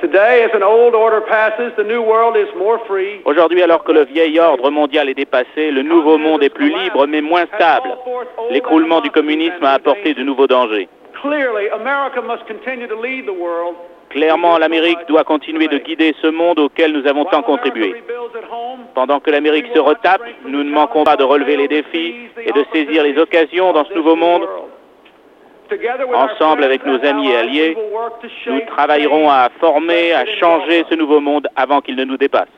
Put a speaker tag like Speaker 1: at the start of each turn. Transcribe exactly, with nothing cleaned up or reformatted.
Speaker 1: Aujourd'hui, alors que le vieil ordre mondial est dépassé, le nouveau monde est plus libre mais moins stable. L'écroulement du communisme a apporté de nouveaux dangers. Clairement, l'Amérique doit continuer de guider ce monde auquel nous avons tant contribué. Pendant que l'Amérique se retape, nous ne manquons pas de relever les défis et de saisir les occasions dans ce nouveau monde. Ensemble avec nos amis et alliés, nous travaillerons à former, à changer ce nouveau monde avant qu'il ne nous dépasse.